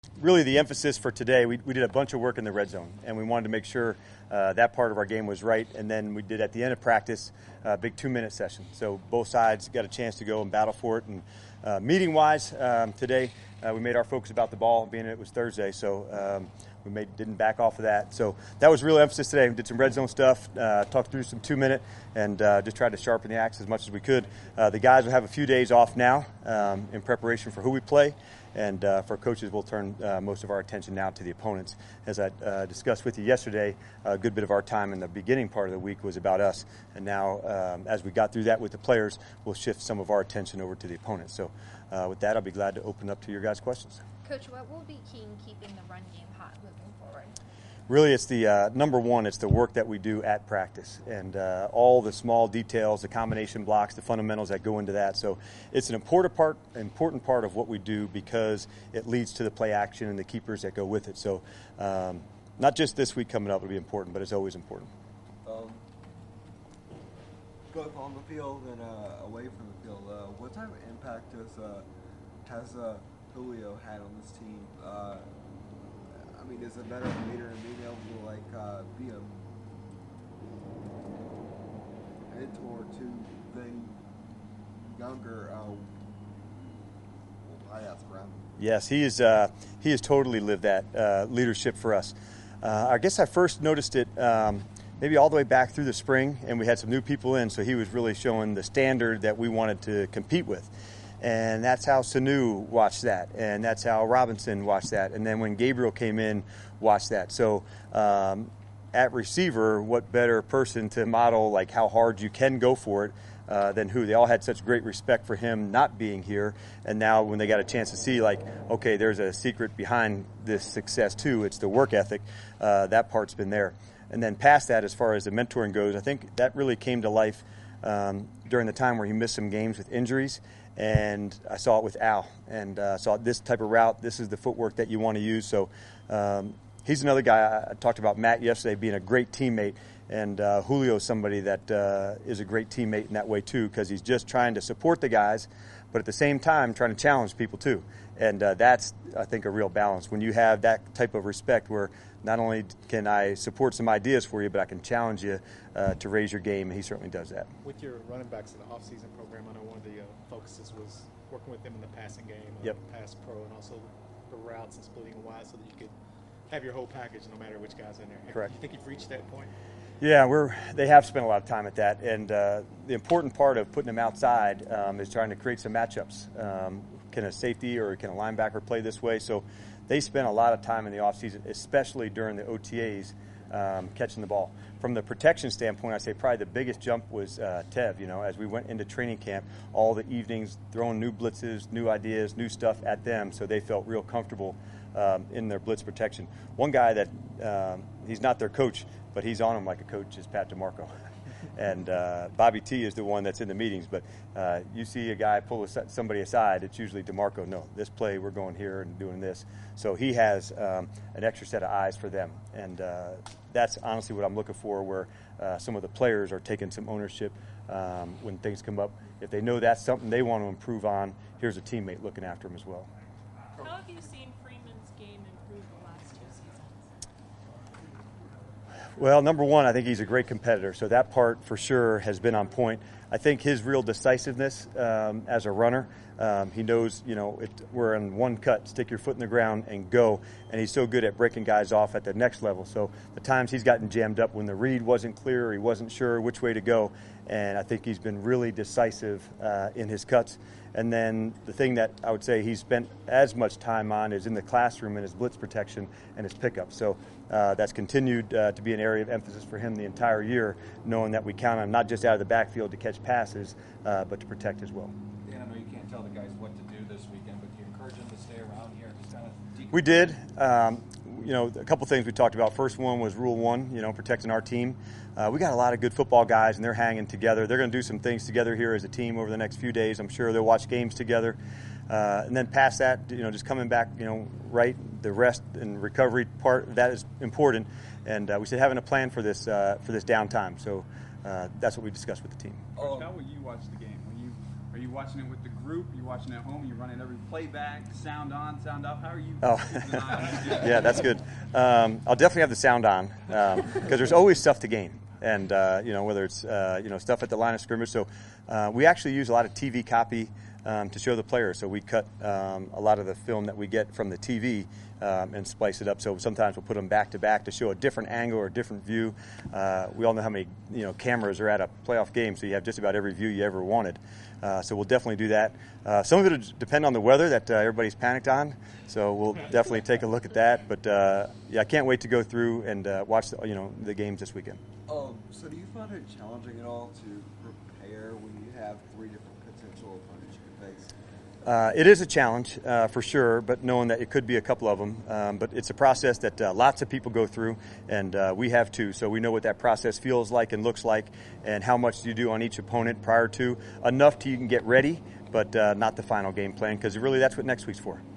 Really, the emphasis for today, we did a bunch of work in the red zone, and we wanted to make sure that part of our game was right. And then we did, at the end of practice, a big 2-minute session. So both sides got a chance to go and battle for it. And meeting-wise, today, we made our focus about the ball, being it was Thursday. So we didn't back off of that. So that was real emphasis today. We did some red zone stuff, talked through some 2-minute, and just tried to sharpen the axe as much as we could. The guys will have a few days off now in preparation for who we play. And for coaches, we'll turn most of our attention now to the opponents. As I discussed with you yesterday, a good bit of our time in the beginning part of the week was about us. And now, as we got through that with the players, we'll shift some of our attention over to the opponents. So with that, I'll be glad to open up to your guys' questions. Coach, what will be key in keeping the run game hot moving forward? Really, it's the number one, it's the work that we do at practice and all the small details, the combination blocks, the fundamentals that go into that. So it's an important part of what we do because it leads to the play action and the keepers that go with it. So not just this week coming up will be important, but it's always important. Both on the field and away from the field, what type of impact has Julio had on this team? I mean, is it better leader and being able to be a mentor to the younger? I ask around. Yes, he has totally lived that leadership for us. I guess I first noticed it maybe all the way back through the spring, and we had some new people in, so he was really showing the standard that we wanted to compete with. And that's how Sanu watched that, and that's how Robinson watched that. And then when Gabriel came in, watched that. So at receiver, what better person to model like how hard you can go for it than who? They all had such great respect for him not being here. And now when they got a chance to see, like, okay, there's a secret behind this success too. It's the work ethic. That part's been there. And then past that, as far as the mentoring goes, I think that really came to life during the time where he missed some games with injuries. And I saw it with Al, and saw this type of route. This is the footwork that you want to use. So he's another guy. I talked about Matt yesterday being a great teammate, and Julio is somebody that is a great teammate in that way too, because he's just trying to support the guys, but at the same time trying to challenge people too. And that's, I think, a real balance. When you have that type of respect where not only can I support some ideas for you, but I can challenge you to raise your game, and he certainly does that. With your running backs in the off-season program, I know one of the focuses was working with them in the passing game, pass pro, and also the routes and splitting wide so that you could have your whole package no matter which guy's in there. Correct. You think you've reached that point? Yeah, they have spent a lot of time at that, and the important part of putting them outside is trying to create some matchups. Can a safety or can a linebacker play this way? So they spent a lot of time in the offseason, especially during the OTAs, catching the ball. From the protection standpoint, I'd say probably the biggest jump was Tev. You know, as we went into training camp, all the evenings throwing new blitzes, new ideas, new stuff at them, so they felt real comfortable in their blitz protection. One guy that he's not their coach, but he's on them like a coach is Pat DeMarco. And Bobby T is the one that's in the meetings. But you see a guy pull somebody aside, it's usually DeMarco. No, this play, we're going here and doing this. So he has an extra set of eyes for them. And that's honestly what I'm looking for, where some of the players are taking some ownership when things come up. If they know that's something they want to improve on, here's a teammate looking after them as well. How have you seen Freeman's game improve the last 2 seasons? Well, number one, I think he's a great competitor, so that part for sure has been on point. I think his real decisiveness as a runner, he knows, we're in one cut, stick your foot in the ground and go, and he's so good at breaking guys off at the next level. So the times he's gotten jammed up when the read wasn't clear, or he wasn't sure which way to go, and I think he's been really decisive in his cuts. And then the thing that I would say he's spent as much time on is in the classroom and his blitz protection and his pickup. So that's continued to be an area of emphasis for him the entire year, knowing that we count on not just out of the backfield to catch passes, but to protect as well. Dan, I know you can't tell the guys what to do this weekend, but do you encourage them to stay around here and just kind of We did. A couple things we talked about. First one was Rule 1, protecting our team. We got a lot of good football guys, and they're hanging together. They're going to do some things together here as a team over the next few days. I'm sure they'll watch games together. And then past that, just coming back, right, the rest and recovery part, that is important. And we said having a plan for this downtime. So that's what we discussed with the team. Coach, how will you watch the game? Are you watching it with the group? Are you watching at home? Are you running every playback, sound on, sound off? How are you? Oh, yeah, that's good. I'll definitely have the sound on because there's always stuff to gain. And, whether it's, stuff at the line of scrimmage. So we actually use a lot of TV copy to show the players. So we cut a lot of the film that we get from the TV and splice it up. So sometimes we'll put them back to back to show a different angle or a different view. We all know how many cameras are at a playoff game, so you have just about every view you ever wanted. So we'll definitely do that. Some of it will depend on the weather that everybody's panicked on. So we'll definitely take a look at that. But I can't wait to go through and watch the games this weekend. So do you find it challenging at all to prepare when you have 3 different potential opponents you can face? It is a challenge for sure, but knowing that it could be a couple of them. But it's a process that lots of people go through, and we have too. So we know what that process feels like and looks like, and how much you do on each opponent prior to. Enough to you can get ready, but not the final game plan, because really that's what next week's for.